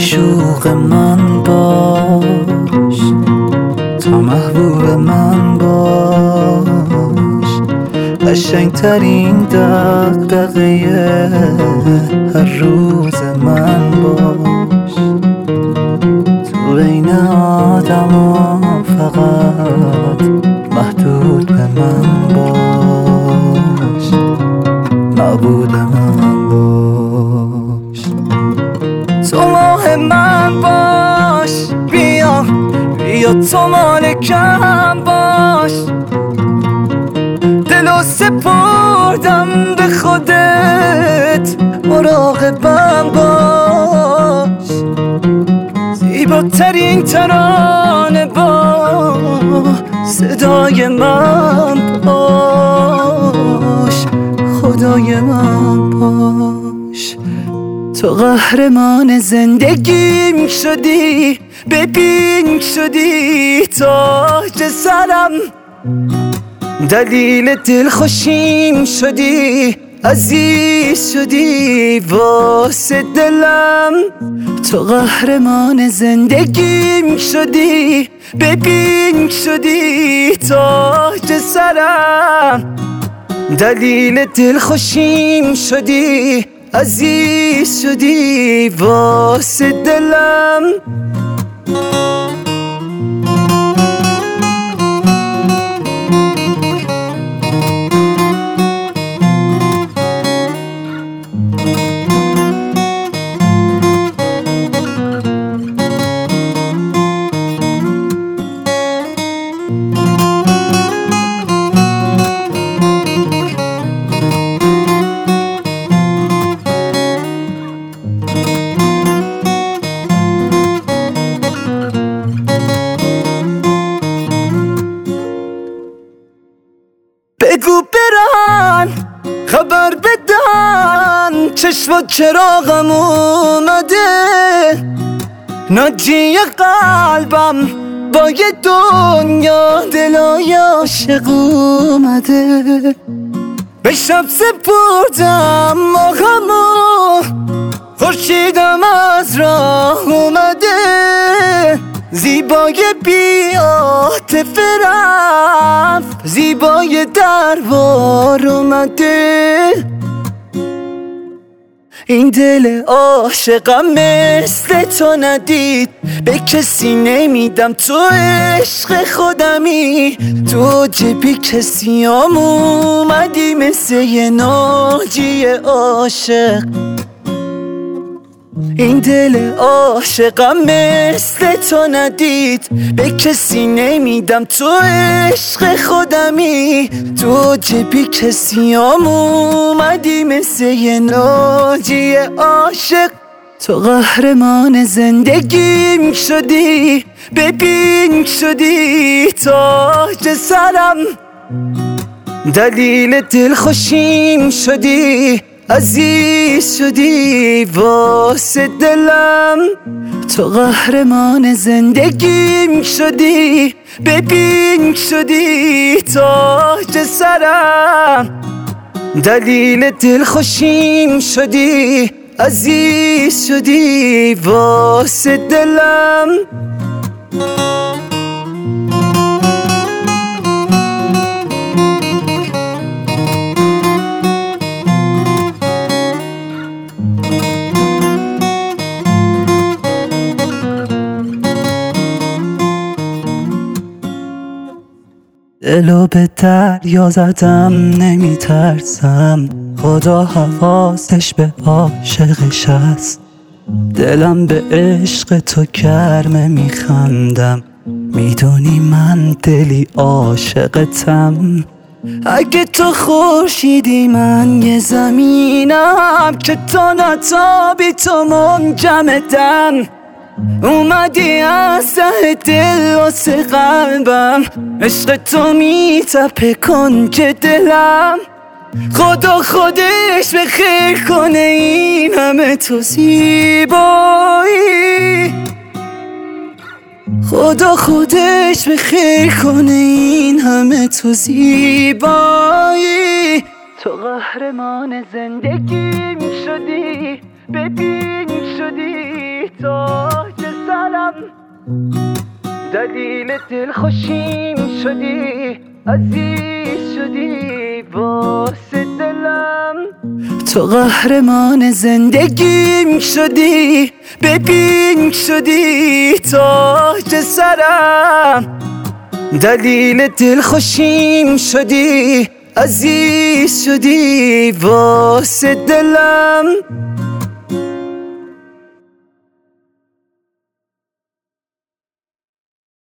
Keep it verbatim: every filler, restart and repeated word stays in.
معشوق من باش، تو محبوب من باش، قشنگترین دغدغه هر روز من باش. تو بین آدما فقط محدود به من باش، معبود من باش. تو ماه من باش، بیا بیا تو مالکم باش. دلو سپردم به خودت، مراقبم باش. زیباترین ترانه با صدای من باش، خدای من باش. تو قهرمان زندگیم شدی، ببین شدی تاج سرم. دلیل دلخوشیم شدی، عزیز شدی واسه دلم. تو قهرمان زندگیم شدی، ببین شدی تاج سرم. دلیل دلخوشیم شدی، عزیز شدی واسه دلم. بگو برن خبر بدن، چشم و چراغم اومده. ناجی قلبم با یه دنیا دلای عاشق اومده. به شب سپردم ماهمو، خورشیدم از راه اومده. زیبای بی عاطفه رفت، زیبای دربار اومده. این دل عاشقم مثل تو ندید، به کسی نمیدم تو عشق خودمی. تو جبی کسی هم اومدی مثل یه ناجی عاشق. این دل عاشقم مثل تو ندید، به کسی نمیدم تو عشق خودمی. تو جبی کسی هم اومدی مثل یه ناجی عاشق. تو قهرمان زندگیم شدی، ببین شدی تاج سرم. دلیل دلخوشیم شدی، عزیز شدی واسه دلم. تو قهرمان زندگیم شدی، ببین شدی تاج سرم. دلیل دلخوشیم شدی، عزیز شدی واسه دلم. دلو به دریا زدم نمی ترسم، خدا حواسش به عاشقش هست. دلم به عشق تو گرمه میخندم، میدونی من دلی عاشقتم. اگه تو خورشیدی من یه زمینم، که تو نتابی تو منجمدم. اومدی از ته دل واسه قلبم، عشق تو میتپه کنج دلم. خدا خودش به خیر کنه این همه تو زیبایی. خدا خودش به خیر کنه این همه تو زیبایی. تو قهرمان زندگیم شدی، ببین شدی تاج سرم، دلیل دلخوشیم شدی، عزیز شدی واسه دلم. تو قهرمان زندگیم شدی، ببین شدی تاج سرم، دلیل دلخوشیم شدی، عزیز شدی واسه دلم.